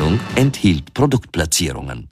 Sendung enthielt Produktplatzierungen.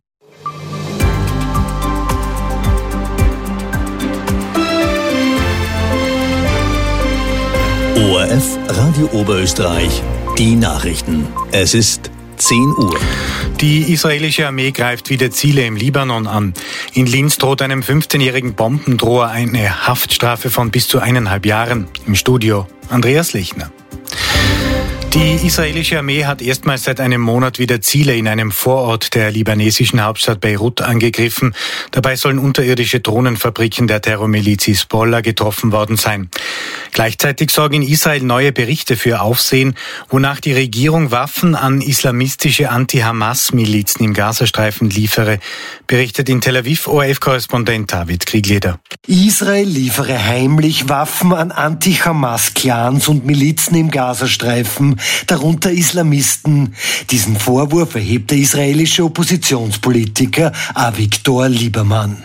ORF Radio Oberösterreich, die Nachrichten. Es ist 10 Uhr. Die israelische Armee greift wieder Ziele im Libanon an. In Linz droht einem 15-jährigen Bombendroher eine Haftstrafe von bis zu 1,5 Jahren. Im Studio Andreas Lechner. Die israelische Armee hat erstmals seit einem Monat wieder Ziele in einem Vorort der libanesischen Hauptstadt Beirut angegriffen. Dabei sollen unterirdische Drohnenfabriken der Terrormiliz Hisbollah getroffen worden sein. Gleichzeitig sorgen in Israel neue Berichte für Aufsehen, wonach die Regierung Waffen an islamistische Anti-Hamas-Milizen im Gazastreifen liefere, berichtet in Tel Aviv ORF-Korrespondent David Kriegleder. Israel liefere heimlich Waffen an Anti-Hamas-Clans und Milizen im Gazastreifen, darunter Islamisten. Diesen Vorwurf erhebt der israelische Oppositionspolitiker Avigdor Lieberman.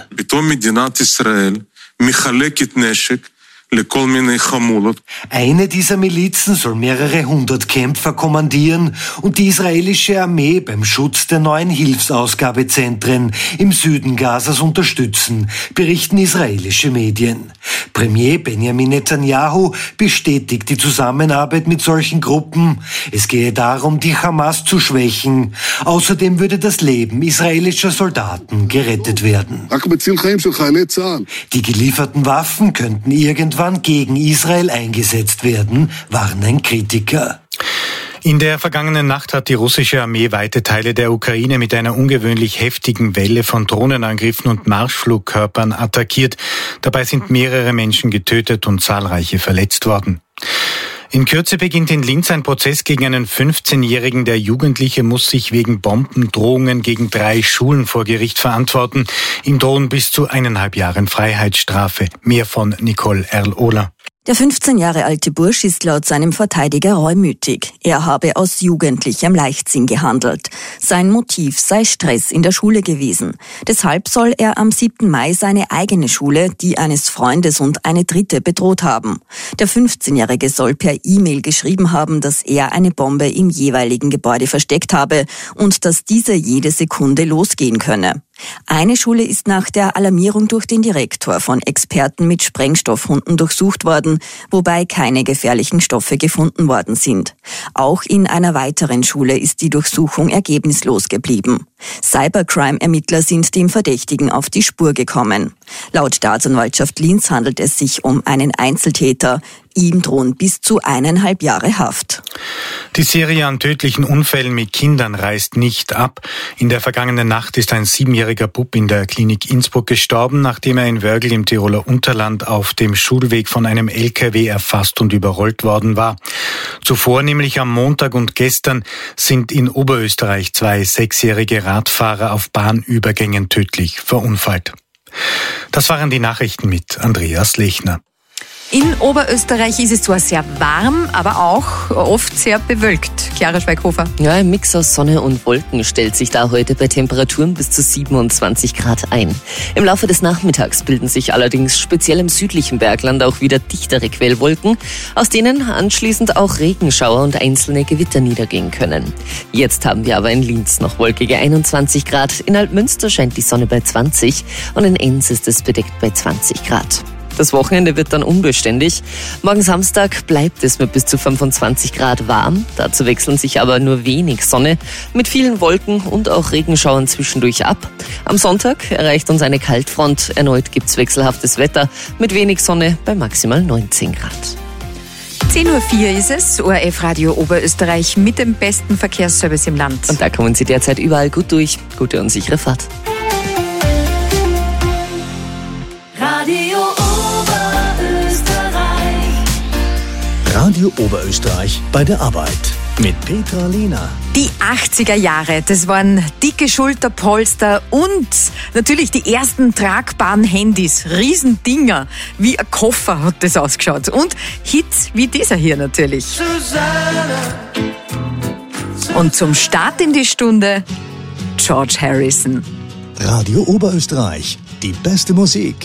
Eine dieser Milizen soll mehrere hundert Kämpfer kommandieren und die israelische Armee beim Schutz der neuen Hilfsausgabezentren im Süden Gazas unterstützen, berichten israelische Medien. Premier Benjamin Netanyahu bestätigt die Zusammenarbeit mit solchen Gruppen. Es gehe darum, die Hamas zu schwächen. Außerdem würde das Leben israelischer Soldaten gerettet werden. Die gelieferten Waffen könnten irgendwann gegen Israel eingesetzt werden, warnen Kritiker. In der vergangenen Nacht hat die russische Armee weite Teile der Ukraine mit einer ungewöhnlich heftigen Welle von Drohnenangriffen und Marschflugkörpern attackiert. Dabei sind mehrere Menschen getötet und zahlreiche verletzt worden. In Kürze beginnt in Linz ein Prozess gegen einen 15-Jährigen. Der Jugendliche muss sich wegen Bombendrohungen gegen 3 Schulen vor Gericht verantworten. Ihm drohen bis zu 1,5 Jahren Freiheitsstrafe. Mehr von Nicole Erl-Ohler. Der 15 Jahre alte Bursch ist laut seinem Verteidiger reumütig. Er habe aus jugendlichem Leichtsinn gehandelt. Sein Motiv sei Stress in der Schule gewesen. Deshalb soll er am 7. Mai seine eigene Schule, die eines Freundes und eine dritte, bedroht haben. Der 15-Jährige soll per E-Mail geschrieben haben, dass er eine Bombe im jeweiligen Gebäude versteckt habe und dass diese jede Sekunde losgehen könne. Eine Schule ist nach der Alarmierung durch den Direktor von Experten mit Sprengstoffhunden durchsucht worden, wobei keine gefährlichen Stoffe gefunden worden sind. Auch in einer weiteren Schule ist die Durchsuchung ergebnislos geblieben. Cybercrime-Ermittler sind dem Verdächtigen auf die Spur gekommen. Laut Staatsanwaltschaft Linz handelt es sich um einen Einzeltäter. Ihm drohen bis zu 1,5 Jahre Haft. Die Serie an tödlichen Unfällen mit Kindern reißt nicht ab. In der vergangenen Nacht ist ein 7-jähriger Bub in der Klinik Innsbruck gestorben, nachdem er in Wörgl im Tiroler Unterland auf dem Schulweg von einem LKW erfasst und überrollt worden war. Zuvor, nämlich am Montag und gestern, sind in Oberösterreich 2 6-jährige Radfahrer auf Bahnübergängen tödlich verunfallt. Das waren die Nachrichten mit Andreas Lechner. In Oberösterreich ist es zwar sehr warm, aber auch oft sehr bewölkt. Chiara Schweighofer. Ja, ein Mix aus Sonne und Wolken stellt sich da heute bei Temperaturen bis zu 27 Grad ein. Im Laufe des Nachmittags bilden sich allerdings speziell im südlichen Bergland auch wieder dichtere Quellwolken, aus denen anschließend auch Regenschauer und einzelne Gewitter niedergehen können. Jetzt haben wir aber in Linz noch wolkige 21 Grad, in Altmünster scheint die Sonne bei 20 und in Enns ist es bedeckt bei 20 Grad. Das Wochenende wird dann unbeständig. Morgen Samstag bleibt es mit bis zu 25 Grad warm. Dazu wechseln sich aber nur wenig Sonne mit vielen Wolken und auch Regenschauern zwischendurch ab. Am Sonntag erreicht uns eine Kaltfront. Erneut gibt's wechselhaftes Wetter mit wenig Sonne bei maximal 19 Grad. 10.04 Uhr ist es, ORF Radio Oberösterreich mit dem besten Verkehrsservice im Land. Und da kommen Sie derzeit überall gut durch. Gute und sichere Fahrt. Radio Oberösterreich bei der Arbeit mit Petra Lehner. Die 80er Jahre, das waren dicke Schulterpolster und natürlich die ersten tragbaren Handys, Riesendinger, wie ein Koffer hat das ausgeschaut. Und Hits wie dieser hier natürlich. Und zum Start in die Stunde George Harrison. Radio Oberösterreich, die beste Musik.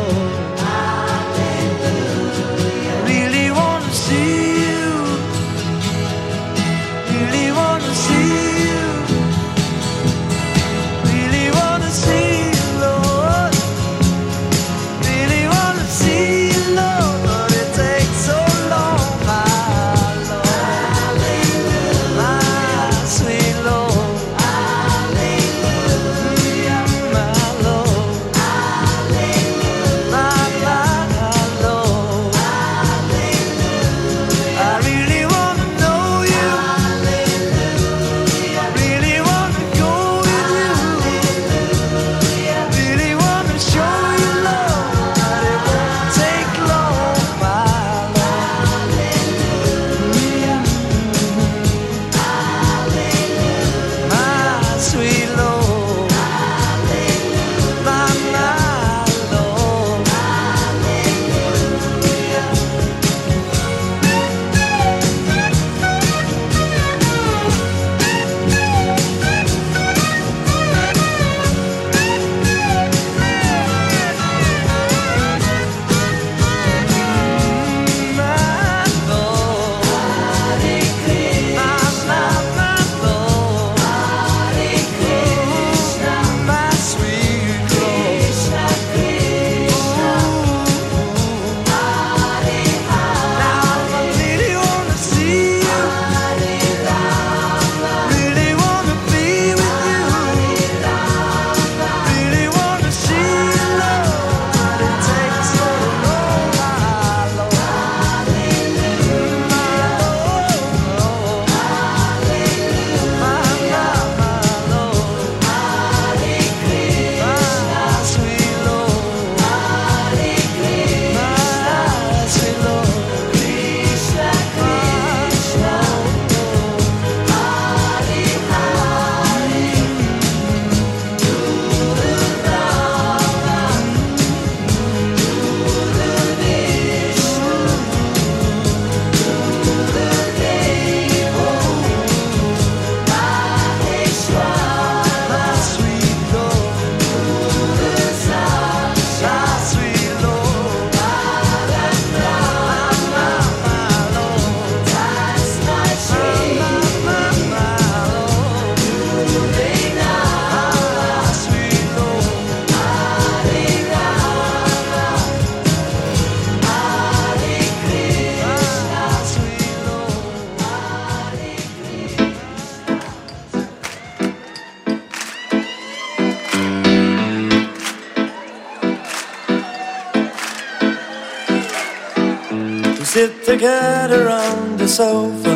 sit together on the sofa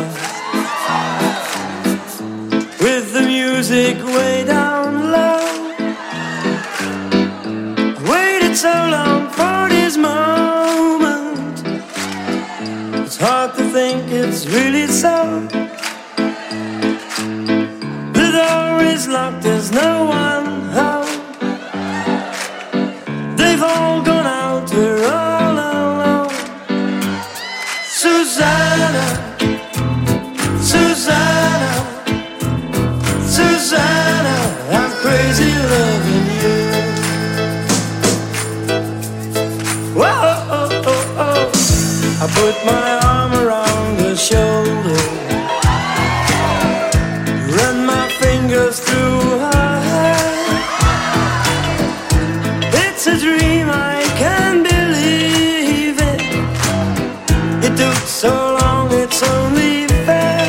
with the music way down low. Waited so long for this moment, it's hard to think it's really so. The door is locked, there's no one home. They've all gone out, we're all alone. Susanna, Susanna, Susanna, I'm crazy loving you. Whoa, oh, oh, oh. I put my arm around her shoulder, run my fingers through her hair. It's a dream, I can't believe it. It took so long, it's only fair.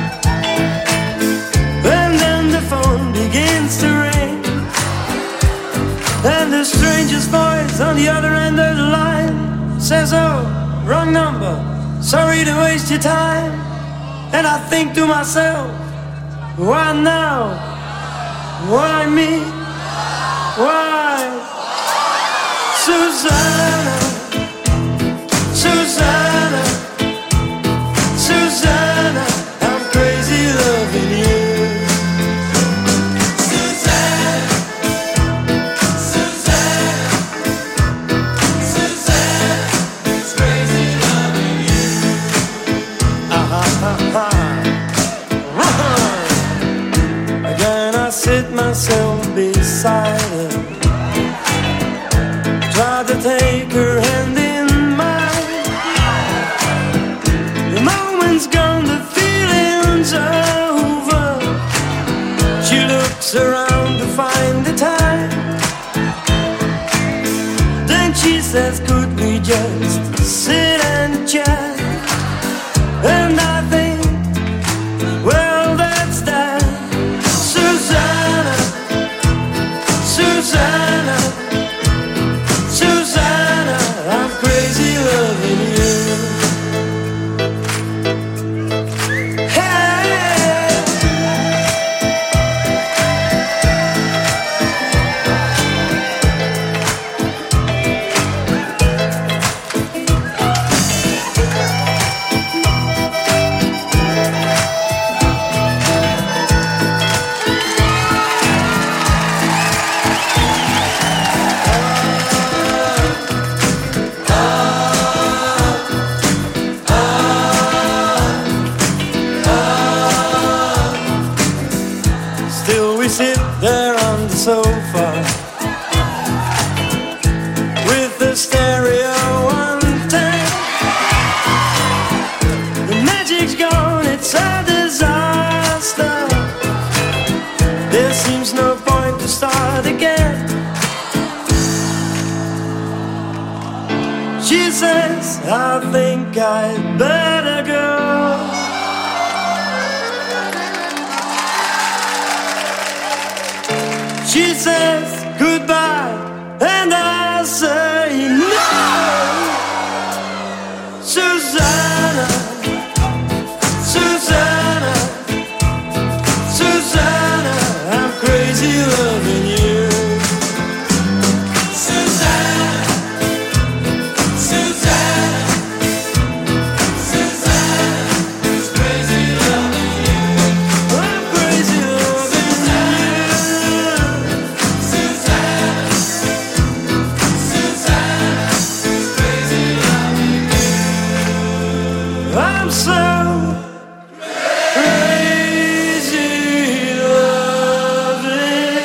And then the phone begins to ring, and the stranger's voice on the other end of the line says, oh, wrong number, sorry to waste your time. And I think to myself, why now? Why me? Why? Susanna, Susanna, Susanna, I'm crazy loving you. Susanna, Susanna, Susanna, it's crazy loving you. Again I sit myself beside her, try to take take her hand in mine. The moment's gone, the feeling's over. She looks around to find the time. Then she says, could we just sit and chat? And I think, well, that's that. Susanna, Susanna, Susanna, I'm crazy loving you. Hey. Still we sit there on the sofa with the stereo on 10. The magic's gone, it's a disaster. There seems no point to start again. She says, I think I'd better go. She says goodbye, and I say no. Susanna, Susanna, Susanna, I'm crazy loving you. Susanna, Susanna, Susanna, is crazy loving you. I'm crazy loving you. I'm so crazy loving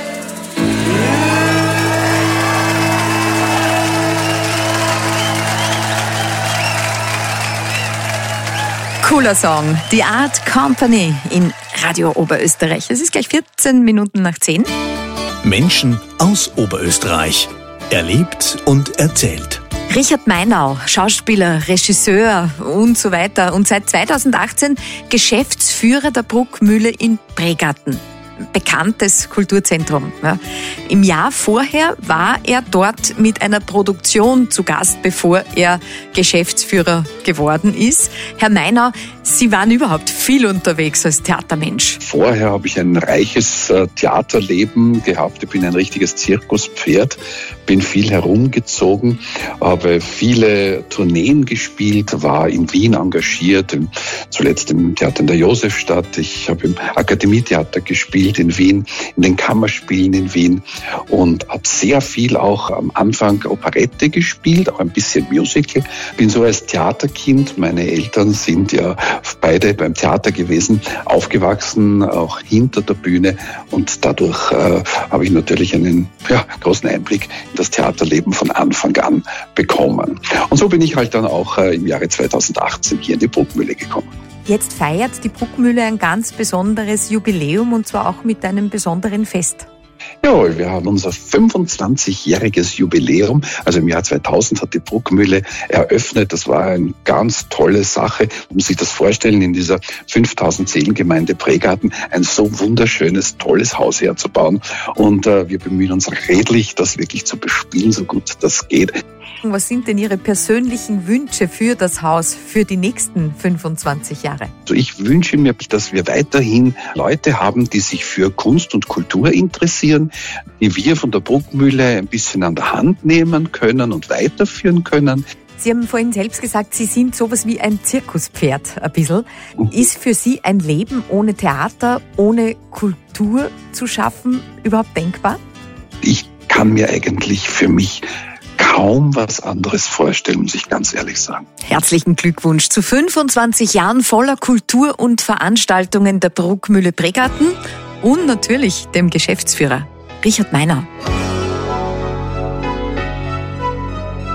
Cooler Song, The Art Company in Radio Oberösterreich. Es ist gleich 14 Minuten nach 10. Menschen aus Oberösterreich. Erlebt und erzählt. Richard Meinau, Schauspieler, Regisseur und so weiter und seit 2018 Geschäftsführer der Bruckmühle in Pregarten. Bekanntes Kulturzentrum. Ja. Im Jahr vorher war er dort mit einer Produktion zu Gast, bevor er Geschäftsführer geworden ist. Herr Meinau, Sie waren überhaupt viel unterwegs als Theatermensch. Vorher habe ich ein reiches Theaterleben gehabt. Ich bin ein richtiges Zirkuspferd, bin viel herumgezogen, habe viele Tourneen gespielt, war in Wien engagiert, zuletzt im Theater in der Josefstadt. Ich habe im Akademietheater gespielt in Wien, in den Kammerspielen in Wien und habe sehr viel auch am Anfang Operette gespielt, auch ein bisschen Musical. Bin so als Theaterkind, meine Eltern sind ja beide beim Theater gewesen, aufgewachsen, auch hinter der Bühne und dadurch habe ich natürlich einen großen Einblick in das Theaterleben von Anfang an bekommen. Und so bin ich halt dann auch im Jahre 2018 hier in die Bruckmühle gekommen. Jetzt feiert die Bruckmühle ein ganz besonderes Jubiläum und zwar auch mit einem besonderen Fest. Jawohl, wir haben unser 25-jähriges Jubiläum. Also im Jahr 2000 hat die Bruckmühle eröffnet. Das war eine ganz tolle Sache. Man muss sich das vorstellen, in dieser 5000 Seelengemeinde Pregarten ein so wunderschönes, tolles Haus herzubauen. Und wir bemühen uns redlich, das wirklich zu bespielen, so gut das geht. Was sind denn Ihre persönlichen Wünsche für das Haus für die nächsten 25 Jahre? Also ich wünsche mir, dass wir weiterhin Leute haben, die sich für Kunst und Kultur interessieren, die wir von der Bruckmühle ein bisschen an der Hand nehmen können und weiterführen können. Sie haben vorhin selbst gesagt, Sie sind sowas wie ein Zirkuspferd ein bisschen. Ist für Sie ein Leben ohne Theater, ohne Kultur zu schaffen überhaupt denkbar? Ich kann mir eigentlich für mich kaum was anderes vorstellen, muss ich ganz ehrlich sagen. Herzlichen Glückwunsch zu 25 Jahren voller Kultur und Veranstaltungen der Bruckmühle Pregarten und natürlich dem Geschäftsführer Richard Meinau.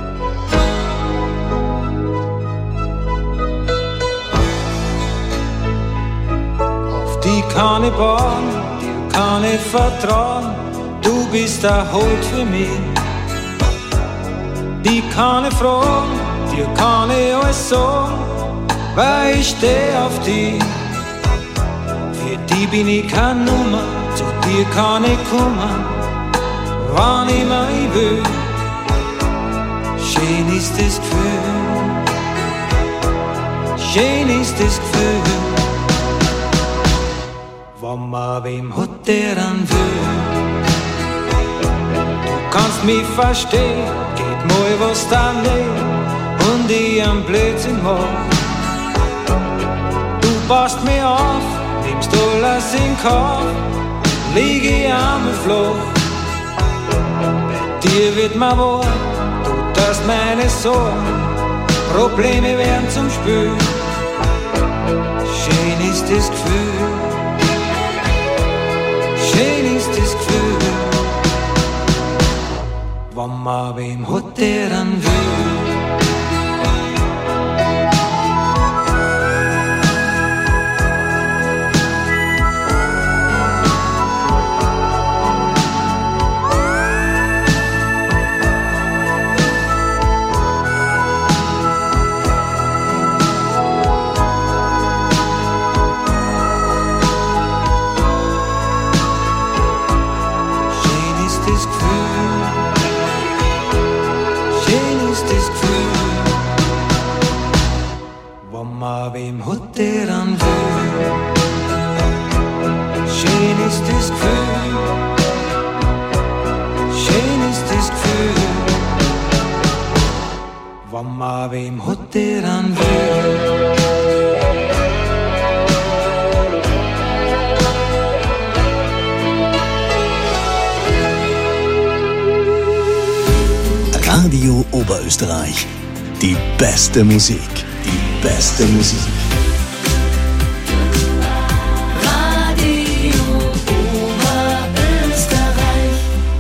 kann ich bauen, dir kann ich vertrauen, du bist der Halt für mich. Die kann ich fragen, dir kann ich alles sagen, weil ich steh auf die. Für die bin ich keine Nummer, zu dir kann ich kommen, wann immer ich will. Schön ist das Gefühl, schön ist das Gefühl, wenn man wem hat, der dann will. Du kannst mich verstehen, geht mal was daneben und ich am Blödsinn mach. Du passt mir auf, nimmst alles in Kauf, lieg ich einmal flach. Bei dir wird mir wahr, du tust meine Sorgen, Probleme werden zum Spül. Schön ist das Gefühl, schön ist das Gefühl, wenn man wem hat, der dann will. Wem hat der dann will? Schön ist das Gefühl, schön ist das Gefühl, wenn man wem hat, der dann will. Radio Oberösterreich. Die beste Musik. Die beste Musik. Radio Oberösterreich.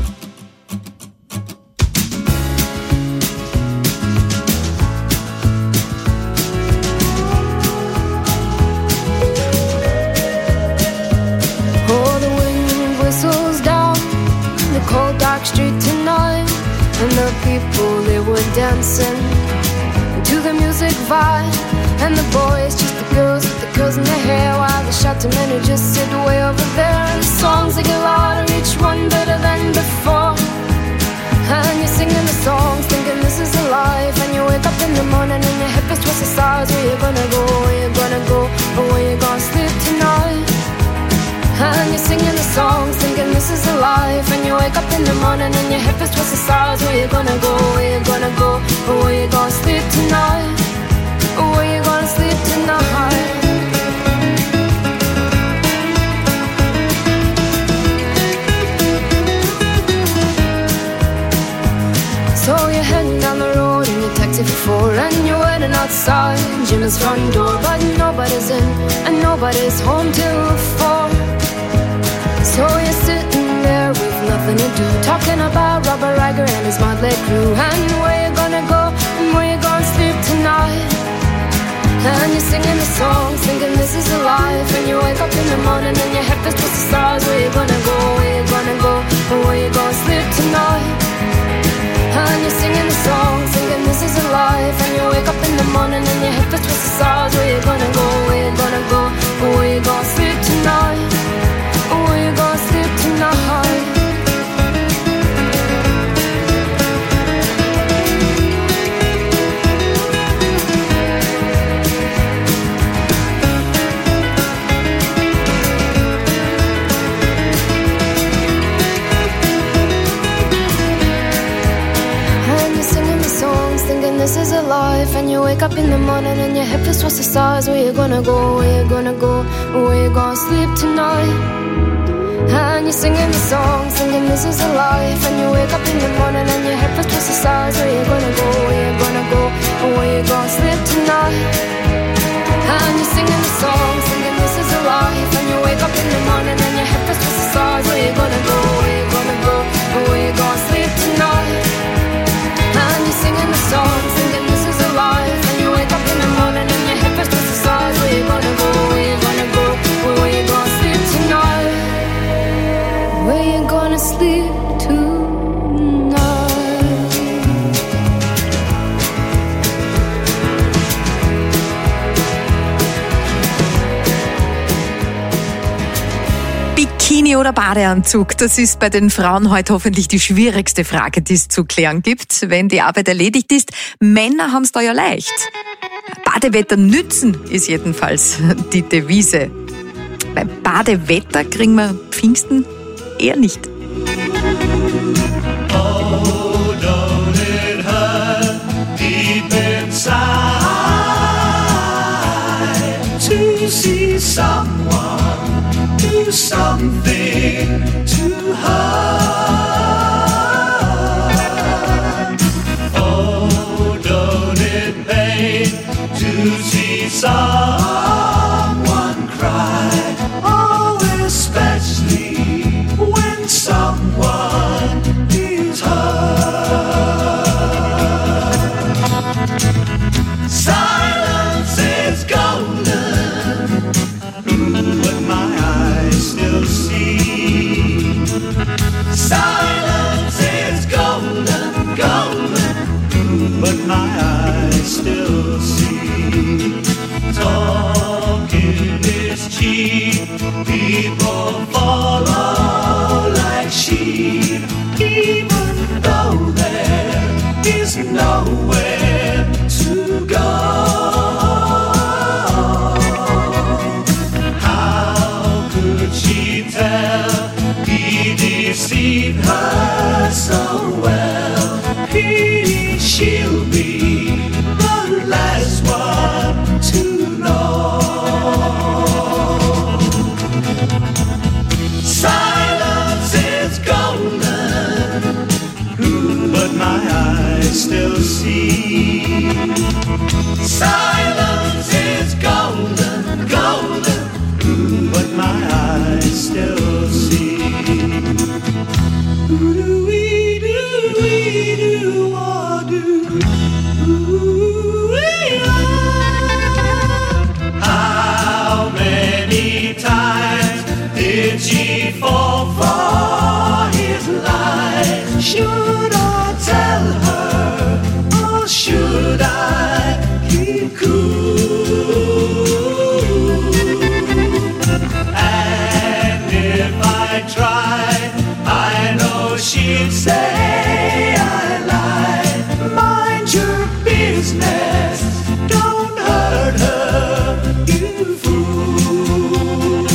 Oh, the wind whistles down the cold dark street tonight, and the people, they were dancing to the music vibe, and the boys just the girls with the curls in their hair, while the shouting men who just sit way over there. And the songs, they get louder, each one better than before, and you're singing the songs thinking this is a life, and you wake up in the morning and your head is twisted sides. Where you gonna go, where you gonna go, or where you gonna sleep tonight? And you're singing the songs thinking this is a life, and you wake up in the morning and your hip is twisted sides. Where you gonna go, where you gonna go, or where you gonna sleep tonight, or where you gonna sleep tonight? So you're heading down the road in your taxi for 4, and you're waiting outside Jim's front door, but nobody's in and nobody's home till 4. So you're sitting there with nothing to do, talking about Robert Riger and his motley crew, and where you gonna go and where you gonna sleep tonight. And you're singing the songs thinking this is a life, and you wake up in the morning and your head is twisted stars. Where you gonna go, where you gonna go, and where you gonna sleep tonight. And you're singing the songs thinking this is a life, and you wake up in the morning and your head is twisted stars. Where you gonna go, where you gonna go, and where you gonna sleep tonight, where you gonna sleep tonight. And you're singing the songs thinking this is a life, and you wake up in the morning and your hip is twisted the stars. Where you gonna go, where you gonna go, where you gonna sleep tonight. And you're singing the songs thinking this is a life, and you wake up in the morning and your hip is twisted the stars. Where you gonna go, where you gonna go, where you gonna sleep tonight. And you're singing the songs thinking this is a life, and you wake up in the morning and your hip is twisted the stars. Where you gonna go, where you gonna go, where you gonna sleep tonight. And you're singing the songs thinking this is a life, and you wake up in the morning and your hip is twisted the stars. Where you gonna go, where you gonna go, where you gonna sleep tonight. Bikini oder Badeanzug? Das ist bei den Frauen heute hoffentlich die schwierigste Frage, die es zu klären gibt, wenn die Arbeit erledigt ist. Männer haben es da ja leicht. Badewetter nützen ist jedenfalls die Devise. Beim Badewetter kriegen wir Pfingsten eher nicht. Oh, don't it hurt deep inside to see someone do something to her. Oh, don't it pain to see someone cry. Oh, especially when someone is hurt. Silence is golden, but my eyes still see. Silence is golden, golden, but my eyes still see. Talking is cheap, people follow like sheep, even though there is nowhere to go. How could she tell he deceived her so well? She'll be the last one to know. Silence is golden, but my eyes still see. Silence is golden, golden, but my eyes still see. Ooh-wee, doo-wee, doo-wah-doo. How many times did she fall for his lies? Should I tell her, or should I keep cool? And if I tried, I know she'd say I lied. Mind your business, don't hurt her, you fool.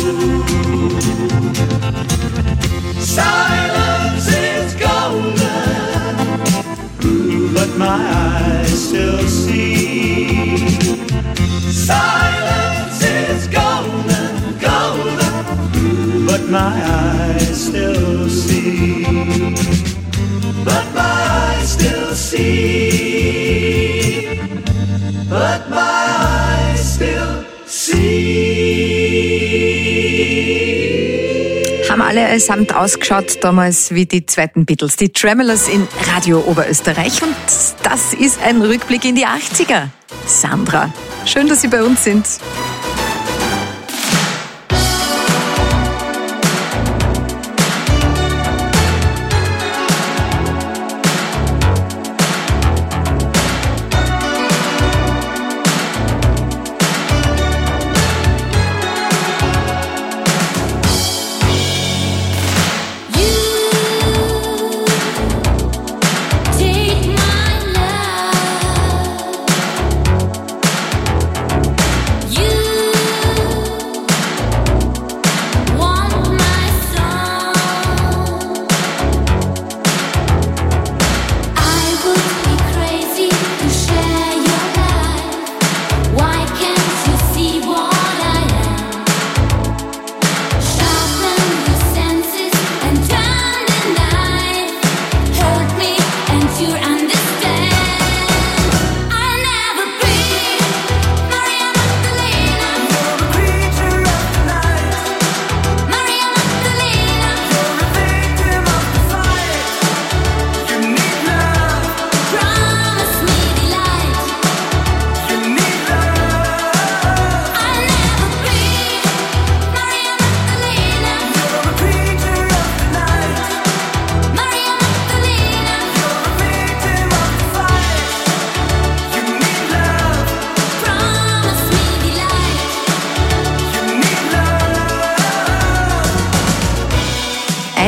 Silence is golden, but my eyes still see. Silence is golden, golden, but my eyes still see. But my eyes still see. But my eyes still see. Haben alle allesamt ausgeschaut damals wie die zweiten Beatles, die Tremolers in Radio Oberösterreich. Und das ist ein Rückblick in die 80er. Sandra, schön, dass Sie bei uns sind. You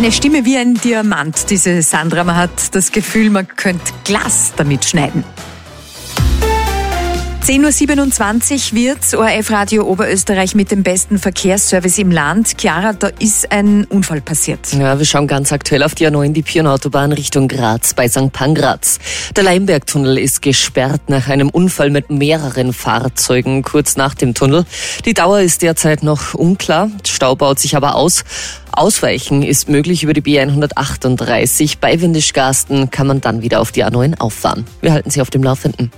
Eine Stimme wie ein Diamant, diese Sandra. Man hat das Gefühl, man könnte Glas damit schneiden. 10.27 Uhr wird's. ORF-Radio Oberösterreich mit dem besten Verkehrsservice im Land. Chiara, da ist ein Unfall passiert. Ja, wir schauen ganz aktuell auf die A9, die Pirnautobahn Richtung Graz bei St. Pangraz. Der Leimbergtunnel ist gesperrt nach einem Unfall mit mehreren Fahrzeugen kurz nach dem Tunnel. Die Dauer ist derzeit noch unklar. Stau baut sich aber aus. Ausweichen ist möglich über die B138. Bei Windischgarsten kann man dann wieder auf die A9 auffahren. Wir halten Sie auf dem Laufenden.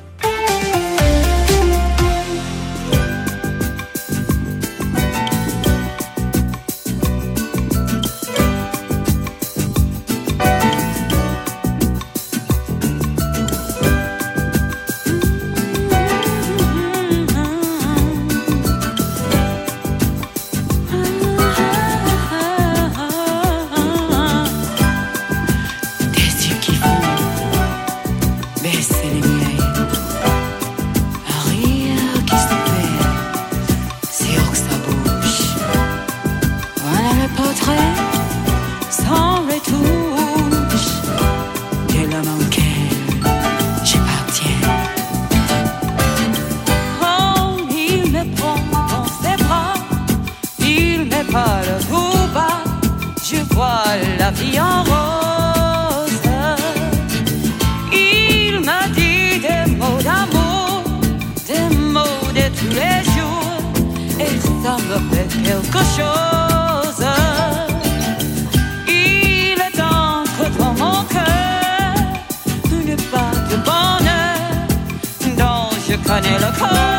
Je vois la vie en rose. Il m'a dit des mots d'amour, des mots de tous les jours, et ça me fait quelque chose. Il est entre dans mon cœur une part de bonheur dont je connais le corps.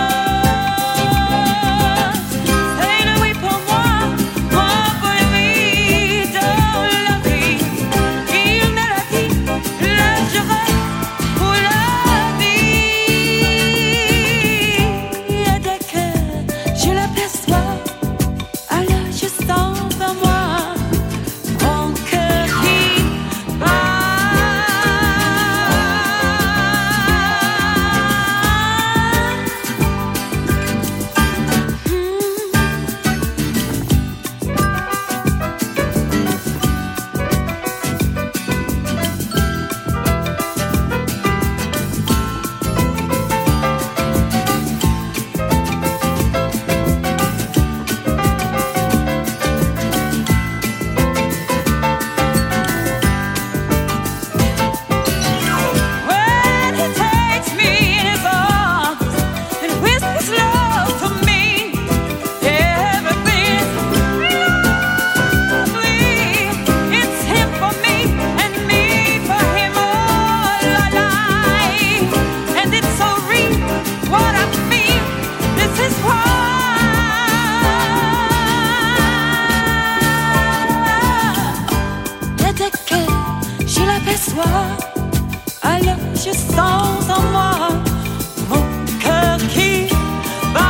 Alors je sens en moi mon cœur qui bat.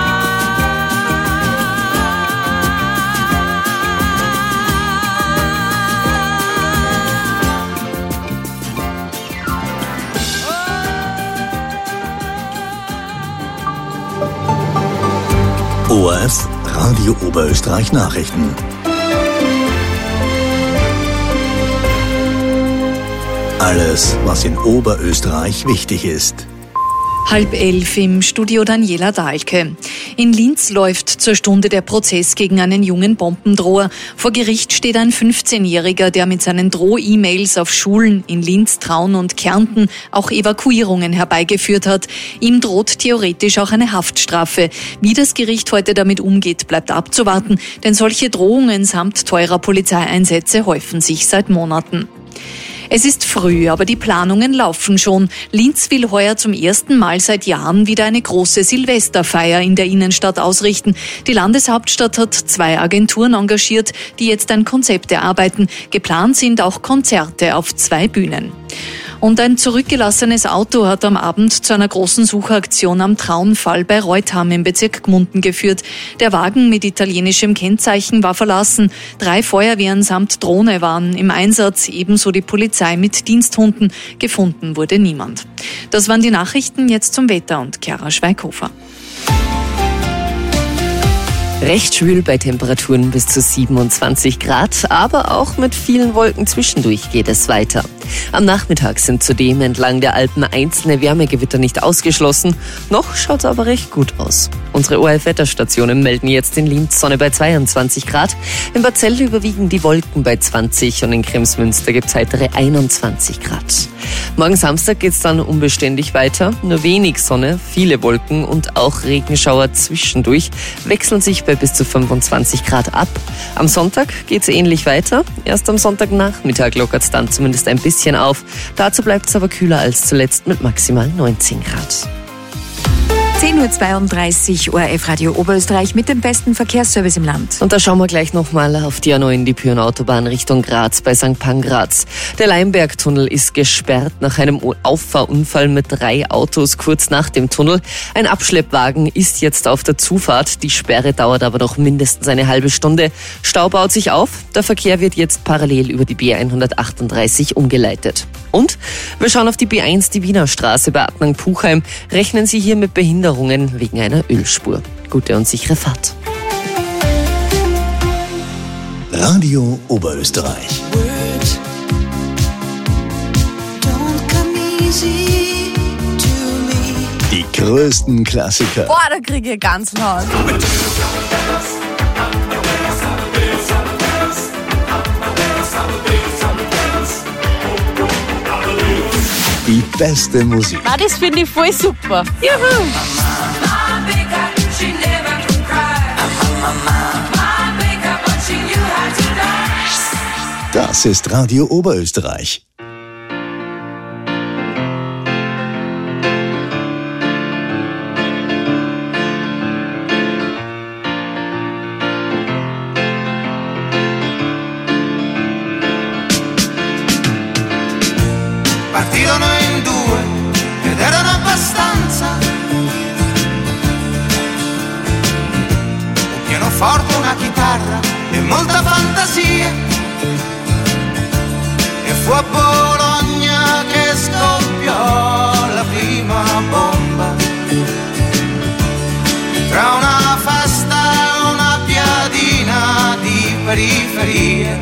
ORF Radio Oberösterreich Nachrichten. Alles, was in Oberösterreich wichtig ist. 10:30 im Studio Daniela Dahlke. In Linz läuft zur Stunde der Prozess gegen einen jungen Bombendroher. Vor Gericht steht ein 15-Jähriger, der mit seinen Droh-E-Mails auf Schulen in Linz, Traun und Kärnten auch Evakuierungen herbeigeführt hat. Ihm droht theoretisch auch eine Haftstrafe. Wie das Gericht heute damit umgeht, bleibt abzuwarten, denn solche Drohungen samt teurer Polizeieinsätze häufen sich seit Monaten. Es ist früh, aber die Planungen laufen schon. Linz will heuer zum ersten Mal seit Jahren wieder eine große Silvesterfeier in der Innenstadt ausrichten. Die Landeshauptstadt hat 2 Agenturen engagiert, die jetzt ein Konzept erarbeiten. Geplant sind auch Konzerte auf 2 Bühnen. Und ein zurückgelassenes Auto hat am Abend zu einer großen Suchaktion am Traunfall bei Reutham im Bezirk Gmunden geführt. Der Wagen mit italienischem Kennzeichen war verlassen. 3 Feuerwehren samt Drohne waren im Einsatz, ebenso die Polizei mit Diensthunden. Gefunden wurde niemand. Das waren die Nachrichten, jetzt zum Wetter und Chiara Schweighofer. Recht schwül bei Temperaturen bis zu 27 Grad, aber auch mit vielen Wolken zwischendurch geht es weiter. Am Nachmittag sind zudem entlang der Alpen einzelne Wärmegewitter nicht ausgeschlossen. Noch schaut es aber recht gut aus. Unsere ORF-Wetterstationen melden jetzt in Linz Sonne bei 22 Grad. In Bad Zell überwiegen die Wolken bei 20 und in Kremsmünster gibt es heitere 21 Grad. Morgen Samstag geht es dann unbeständig weiter. Nur wenig Sonne, viele Wolken und auch Regenschauer zwischendurch wechseln sich bei bis zu 25 Grad ab. Am Sonntag geht es ähnlich weiter. Erst am Sonntagnachmittag lockert es dann zumindest ein bisschen auf. Dazu bleibt es aber kühler als zuletzt mit maximal 19 Grad. 10.32 Uhr, ORF Radio Oberösterreich mit dem besten Verkehrsservice im Land. Und da schauen wir gleich nochmal auf die A9, die Pyhrn-Autobahn Richtung Graz bei St. Pangraz. Der Leimbergtunnel ist gesperrt nach einem Auffahrunfall mit 3 Autos kurz nach dem Tunnel. Ein Abschleppwagen ist jetzt auf der Zufahrt. Die Sperre dauert aber noch mindestens eine halbe Stunde. Stau baut sich auf. Der Verkehr wird jetzt parallel über die B138 umgeleitet. Und wir schauen auf die B1, die Wiener Straße bei Adnang-Puchheim. Rechnen Sie hier mit Behinderungen wegen einer Ölspur. Gute und sichere Fahrt. Radio Oberösterreich. Die größten Klassiker. Boah, da kriege ich ganz laut. Die beste Musik. Ah, das finde ich voll super. Juhu! Das ist Radio Oberösterreich. Partirono in 2 ed erano abbastanza. Un pianoforte, una chitarra e molta fantasia. E fu a Bologna che scoppiò la prima bomba. Tra una festa e una piadina di periferia.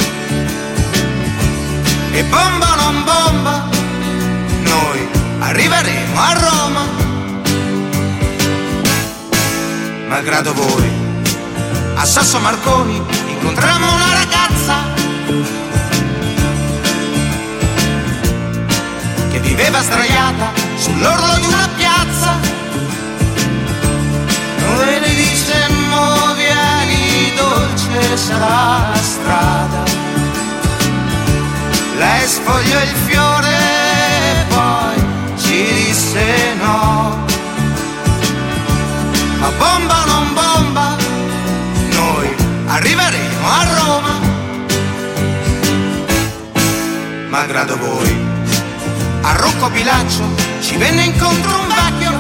E bomba o non bomba, noi arriveremo a Roma. Malgrado voi, a Sasso Marconi incontrammo una ragazza che viveva sdraiata sull'orlo di una piazza. Noi le dicemmo vieni dolce sarà la strada. Lei sfogliò il fiore e poi ci disse no. Ma bomba o non bomba, noi arriveremo a Roma. Malgrado voi, a Rocco Pilaccio ci venne incontro un vecchio.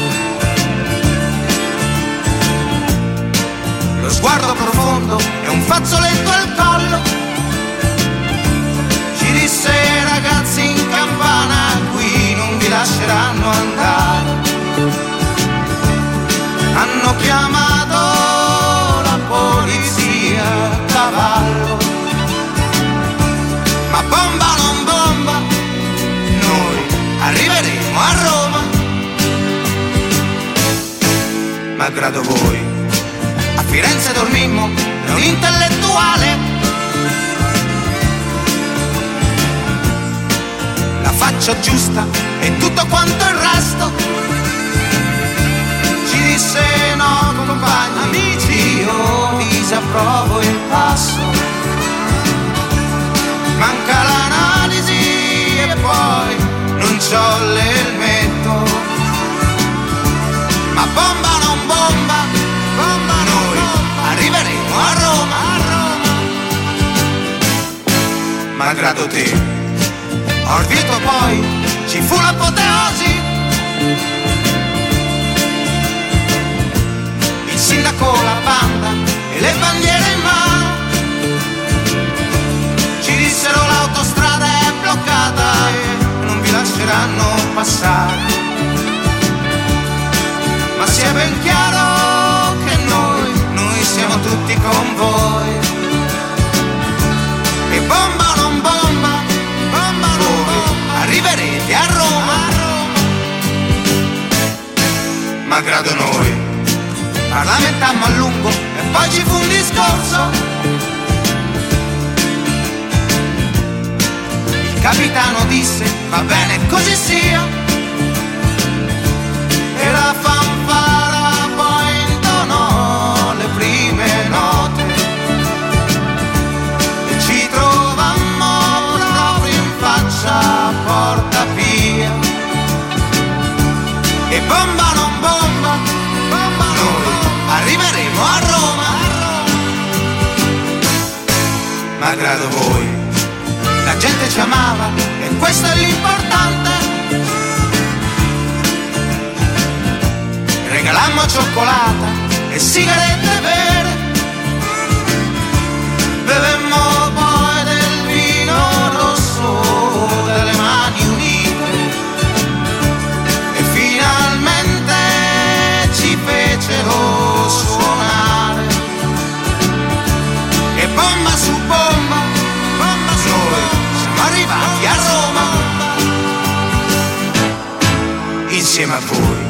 Lo sguardo profondo e un fazzoletto al collo. Ci disse ragazzi in campana qui non vi lasceranno andare. Hanno chiamato la polizia a cavallo. Ma bomba o non bomba, noi arriveremo a Roma. Malgrado voi, a Firenze dormimmo da un intellettuale. La faccia giusta e tutto quanto il resto. Ci disse no compagni, amici, io disapprovo il passo. Manca l'analisi e poi non c'ho l'elmetto. Ma bomba o non bomba, bomba noi arriveremo a Roma. Malgrado te, Orvieto poi ci fu l'apoteosi. Il sindaco, la banda e le bandiere in mano ci dissero l'autostrada è bloccata e non vi lasceranno passare. Ma sia ben chiaro che noi siamo avanti con voi. E bomba non bomba, voi arriverete a Roma, malgrado noi parlamentammo a lungo e poi ci fu un discorso. Il capitano disse va bene così sia, e la fanfara poi intonò le prime note e ci trovammo proprio in faccia a Porta Pia. E bomba non bomba, noi arriveremo a Roma, malgrado voi la gente ci amava e questo è l'importante. Regalammo cioccolata e sigarette vere, bevemmo poi del vino rosso delle Mani Unite e finalmente ci fecero suonare. E bomba su bomba, noi siamo arrivati a Roma insieme a voi.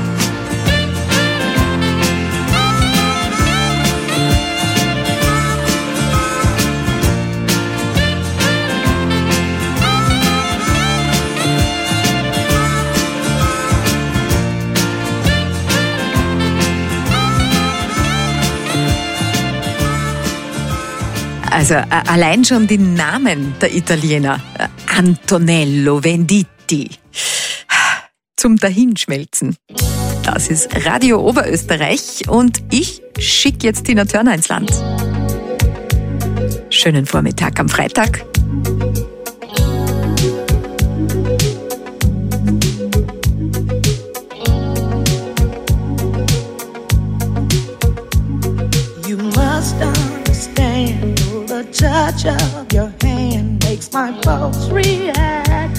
Also allein schon die Namen der Italiener. Antonello, Venditti. Zum Dahinschmelzen. Das ist Radio Oberösterreich und ich schicke jetzt Tina Turner ins Land. Schönen Vormittag am Freitag. You must understand, the touch of your hand makes my pulse react.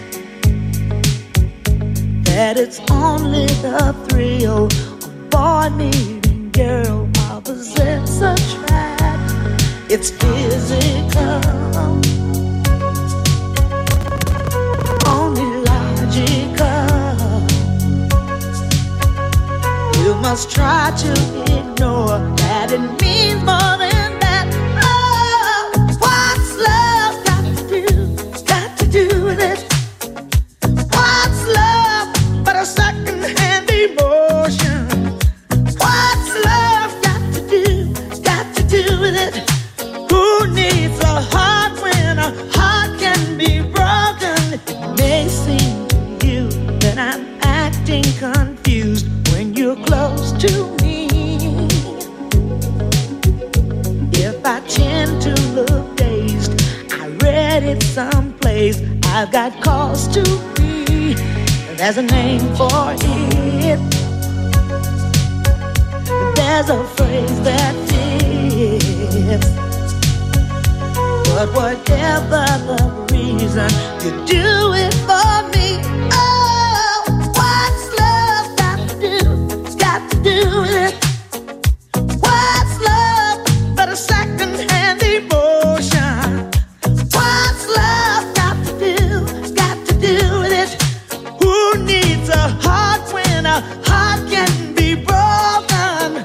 That it's only the thrill of boy meeting girl opposites attract. It's physical, only logical. You must try to ignore that it means more than that. Oh, what's love got to do with it? What's love but a second-hand emotion? What's love got to do with it? Who needs a heart when a heart can be broken? It may seem to you that I'm acting confused when you're close to me. If I tend to look dazed, I read it someplace, I've got cause to be. There's a name for it. There's a phrase that fits. But whatever the reason, you do it for me. Oh, what's love got to do with it? What's love but a second-hand emotion? What's love got to do with it? Who needs a heart when a heart can be broken?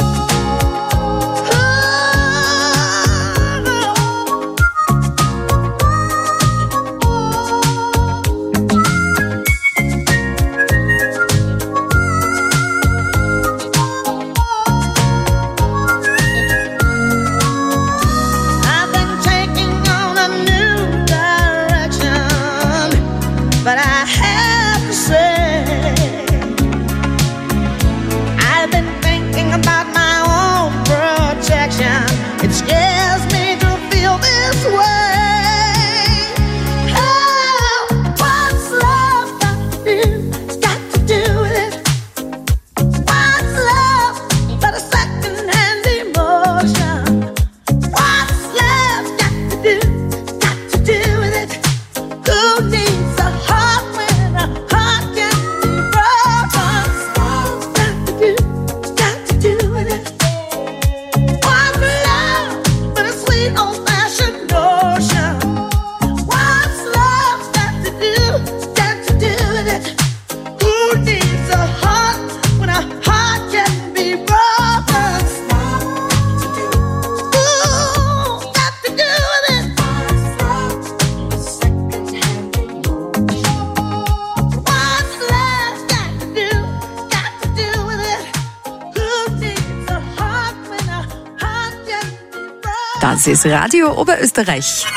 I've been taking on a new direction, but I have to say Das ist Radio Oberösterreich.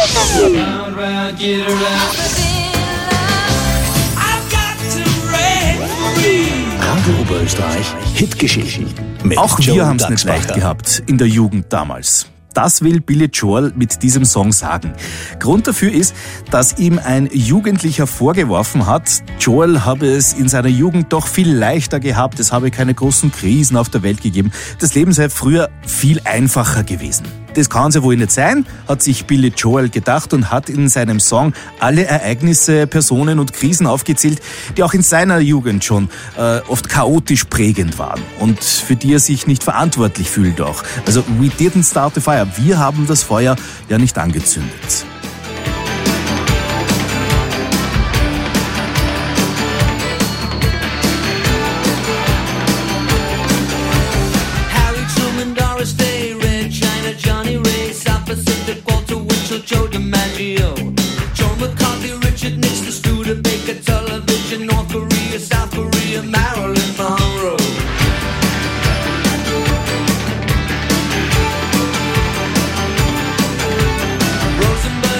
Radio Oberösterreich, Hitgeschichten. Mit Auch wir Joe haben es nicht Daxbacher. leicht gehabt in der Jugend damals. Das will Billy Joel mit diesem Song sagen. Grund dafür ist, dass ihm ein Jugendlicher vorgeworfen hat, Joel habe es in seiner Jugend doch viel leichter gehabt, es habe keine großen Krisen auf der Welt gegeben. Das Leben sei früher viel einfacher gewesen. Das kann ja wohl nicht sein, hat sich Billy Joel gedacht und hat in seinem Song alle Ereignisse, Personen und Krisen aufgezählt, die auch in seiner Jugend schon oft chaotisch prägend waren und für die er sich nicht verantwortlich fühlt auch. Also we didn't start the fire. Wir haben das Feuer ja nicht angezündet. Harry Truman, Doris Day, Red China, Johnny Ray, South Pacific, Walter Winchell, Joe DiMaggio, John McCarthy, Richard Nixon, Studebaker, Television, North Korea, South Korea, Marilyn Monroe. Rosenberg,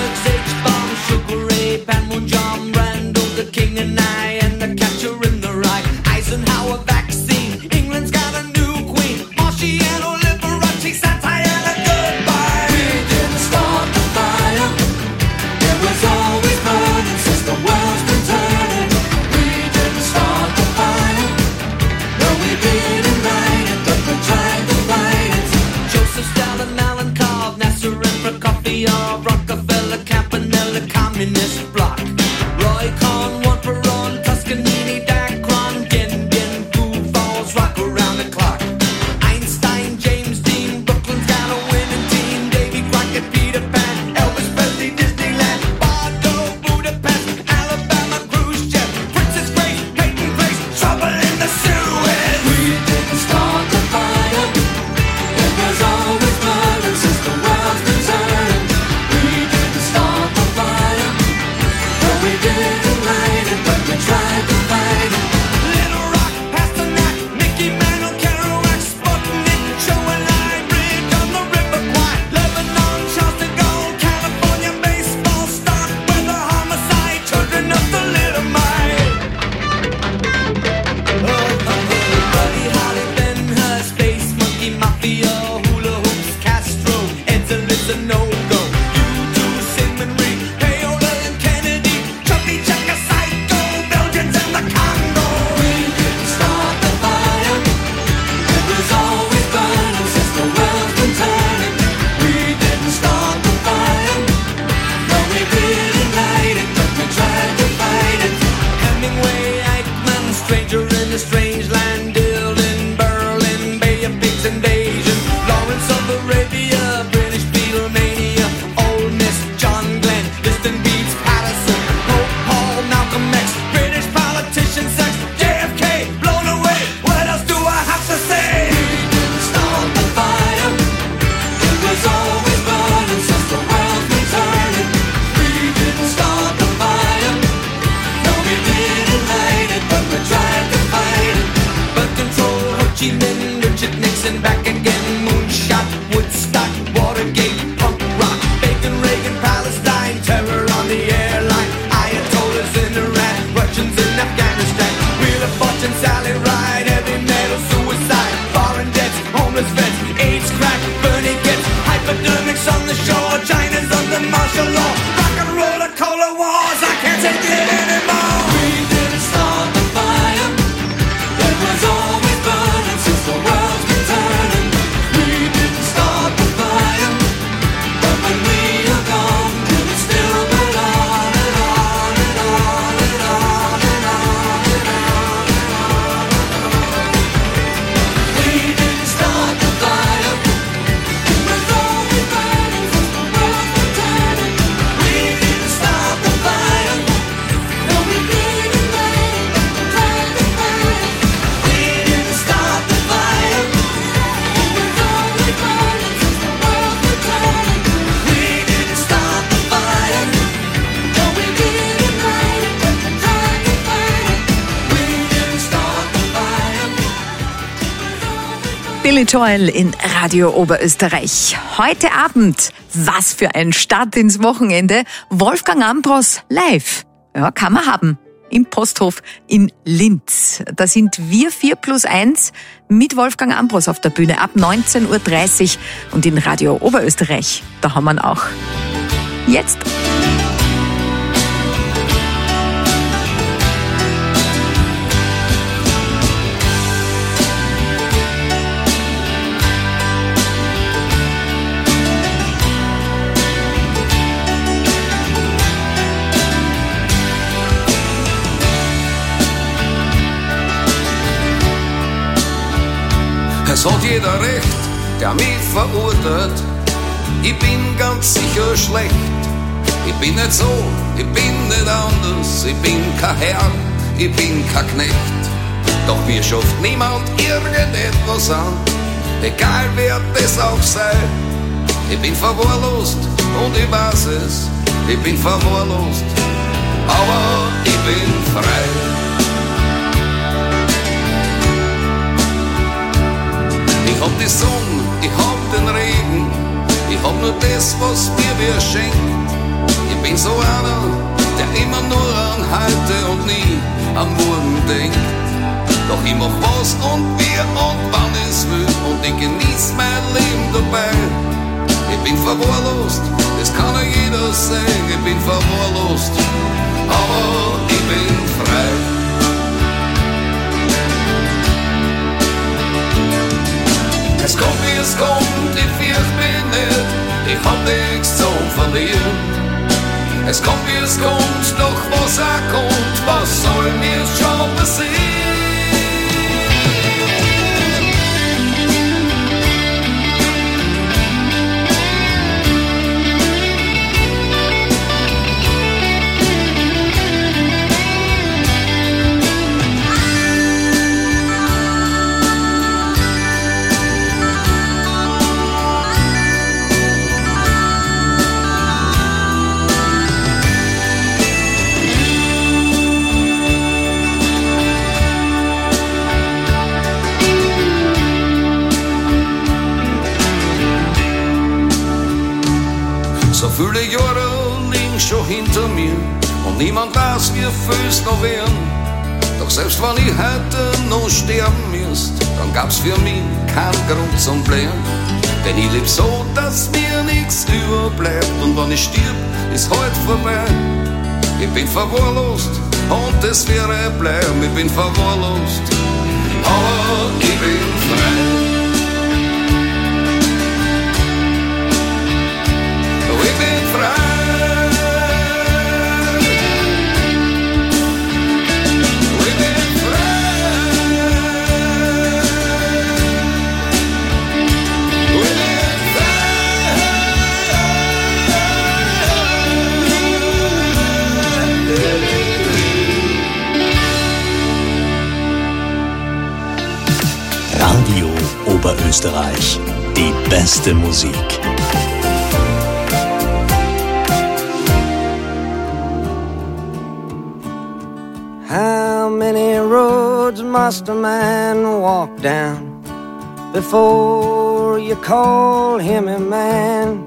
Billy Joel in Radio Oberösterreich. Heute Abend, was für ein Start ins Wochenende. Wolfgang Ambros live. Ja, kann man haben. Im Posthof in Linz. Da sind wir 4+1 mit Wolfgang Ambros auf der Bühne ab 19.30 Uhr und in Radio Oberösterreich. Da haben wir ihn auch. Jetzt. Es hat jeder recht, der mich verurteilt. Ich bin ganz sicher schlecht. Ich bin nicht so, ich bin nicht anders. Ich bin kein Herr, ich bin kein Knecht. Doch mir schafft niemand irgendetwas an, egal wer das auch sei. Ich bin verwahrlost und ich weiß es. Ich bin verwahrlost, aber ich bin frei. Ich hab die Sonne, ich hab den Regen, ich hab nur das, was mir wer schenkt. Ich bin so einer, der immer nur an heute und nie am Morgen denkt. Doch ich mach was und wie und wann es will und ich genieß mein Leben dabei. Ich bin verwahrlost, das kann ja jeder sehen. Ich bin verwahrlost, aber ich bin frei. Es kommt wie es kommt, ich fürcht mich nicht, ich hab nichts zu verlieren. Es kommt wie es kommt, doch was auch kommt, was soll mir schon passieren? So viele Jahre liegen schon hinter mir und niemand weiß, wie viel es noch werden. Doch selbst wenn ich heute noch sterben müsst, dann gab's für mich keinen Grund zum Blähen. Denn ich leb so, dass mir nichts überbleibt und wenn ich stirb, ist heute vorbei. Ich bin verwahrlost und das wäre bleiben. Ich bin verwahrlost, aber ich bin frei. Ich bin frei. Ich bin frei. Ich bin frei. Radio Oberösterreich. Die beste Musik. How many roads must a man walk down before you call him a man?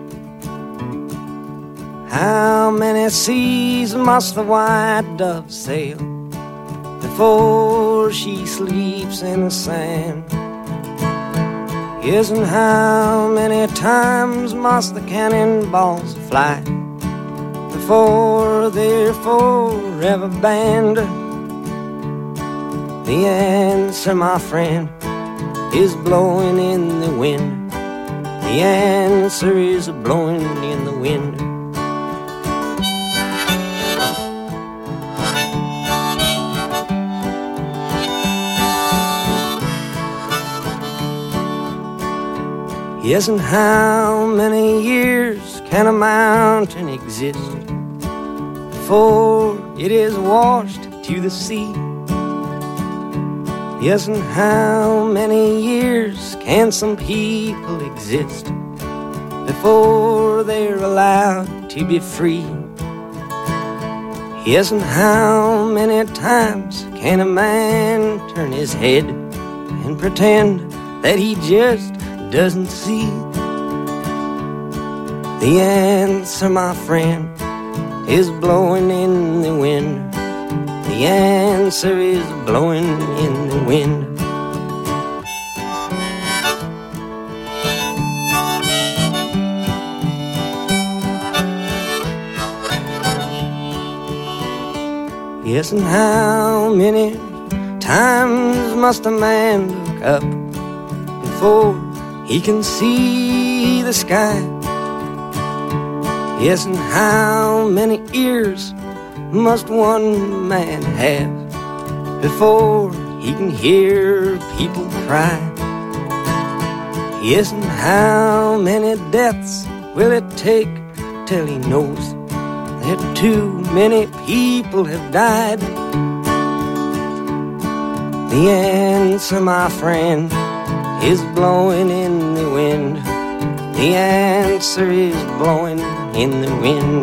How many seas must the white dove sail before she sleeps in the sand? Yes, and how many times must the cannonballs fly before they're forever banned? The answer, my friend, is blowing in the wind. The answer is blowing in the wind. Yes, and how many years can a mountain exist before it is washed to the sea? Yes, and how many years can some people exist before they're allowed to be free? Yes, and how many times can a man turn his head and pretend that he just doesn't see. The answer, my friend, is blowing in the wind. The answer is blowing in the wind. Yes, and how many times must a man look up before he can see the sky? Yes, and how many ears must one man have before he can hear people cry? Yes, and how many deaths will it take till he knows that too many people have died? The answer, my friend, is blowing in the wind. The answer is blowing in the wind.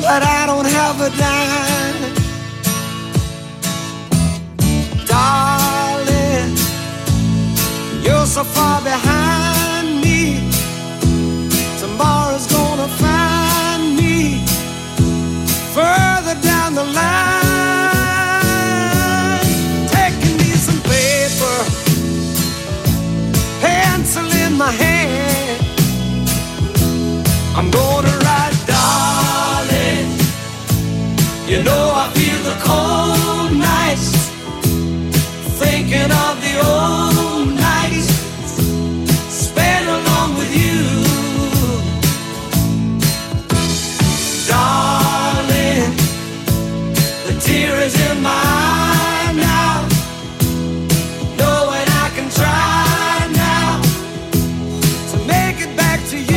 but I don't have a dime. Darling, you're so far behind me. Tomorrow's gonna find me further down the line. Taking me some paper, pencil in my hand. I'm gonna write, darling, you know I feel the cold nights, thinking of the old nights spent along with you. Darling, the tear is in my eye now, knowing I can try now to make it back to you.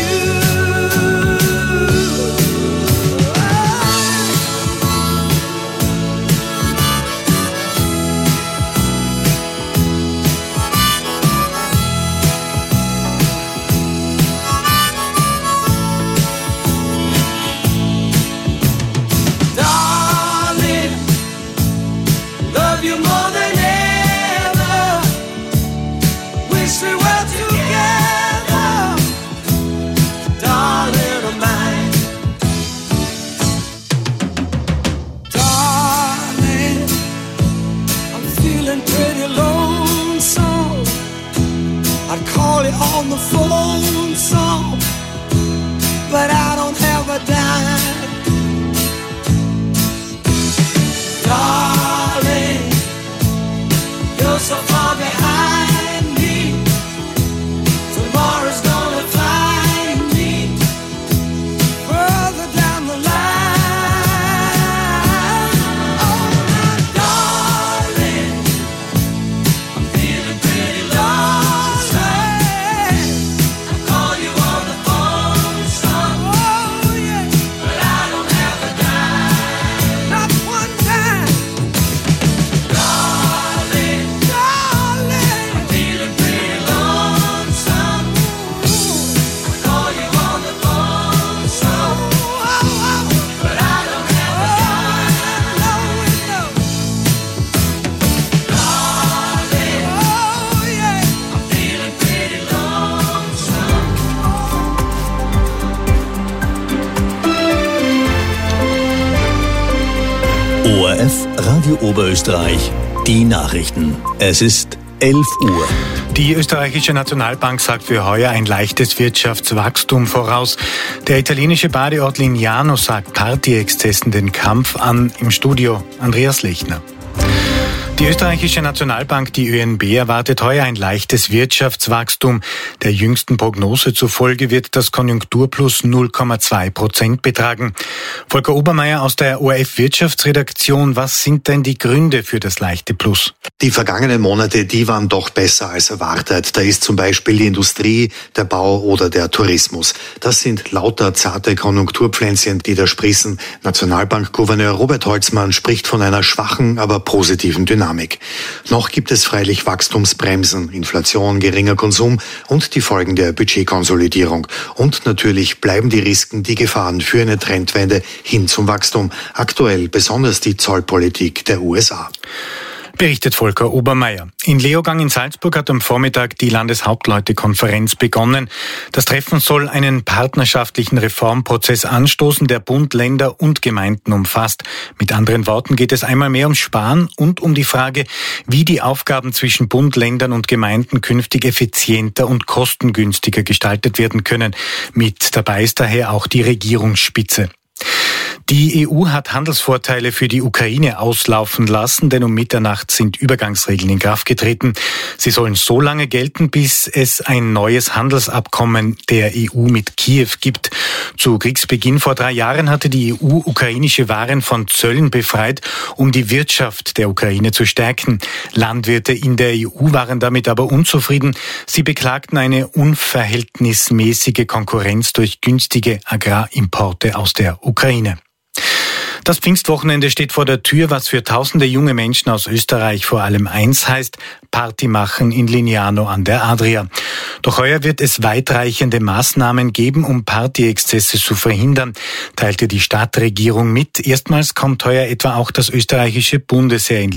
On the phone song, but I don't have a dime. Darling, you're so far behind me. Tomorrow's gonna find me further down the line. Oh, my darling, I'm feeling pretty low. ORF Radio Oberösterreich, die Nachrichten. Es ist 11 Uhr. Die österreichische Nationalbank sagt für heuer ein leichtes Wirtschaftswachstum voraus. Der italienische Badeort Lignano sagt Partyexzessen den Kampf an. Im Studio Andreas Lechner. Die österreichische Nationalbank, die ÖNB, erwartet heuer ein leichtes Wirtschaftswachstum. Der jüngsten Prognose zufolge wird das Konjunkturplus 0,2% betragen. Volker Obermeier aus der ORF-Wirtschaftsredaktion, was sind denn die Gründe für das leichte Plus? Die vergangenen Monate, die waren doch besser als erwartet. Da ist zum Beispiel die Industrie, der Bau oder der Tourismus. Das sind lauter zarte Konjunkturpflänzchen, die da sprießen. Nationalbankgouverneur Robert Holzmann spricht von einer schwachen, aber positiven Dynamik. Noch gibt es freilich Wachstumsbremsen, Inflation, geringer Konsum und die Folgen der Budgetkonsolidierung. Und natürlich bleiben die Risiken, die Gefahren für eine Trendwende hin zum Wachstum. Aktuell besonders die Zollpolitik der USA. Berichtet Volker Obermeier. In Leogang in Salzburg hat am Vormittag die Landeshauptleutekonferenz begonnen. Das Treffen soll einen partnerschaftlichen Reformprozess anstoßen, der Bund, Länder und Gemeinden umfasst. Mit anderen Worten geht es einmal mehr ums Sparen und um die Frage, wie die Aufgaben zwischen Bund, Ländern und Gemeinden künftig effizienter und kostengünstiger gestaltet werden können. Mit dabei ist daher auch die Regierungsspitze. Die EU hat Handelsvorteile für die Ukraine auslaufen lassen, denn um Mitternacht sind Übergangsregeln in Kraft getreten. Sie sollen so lange gelten, bis es ein neues Handelsabkommen der EU mit Kiew gibt. Zu Kriegsbeginn vor 3 Jahren hatte die EU ukrainische Waren von Zöllen befreit, um die Wirtschaft der Ukraine zu stärken. Landwirte in der EU waren damit aber unzufrieden. Sie beklagten eine unverhältnismäßige Konkurrenz durch günstige Agrarimporte aus der Ukraine. Das Pfingstwochenende steht vor der Tür, was für tausende junge Menschen aus Österreich vor allem eins heißt: Party machen in Lignano an der Adria. Doch heuer wird es weitreichende Maßnahmen geben, um Partyexzesse zu verhindern, teilte die Stadtregierung mit. Erstmals kommt heuer etwa auch das österreichische Bundesheer in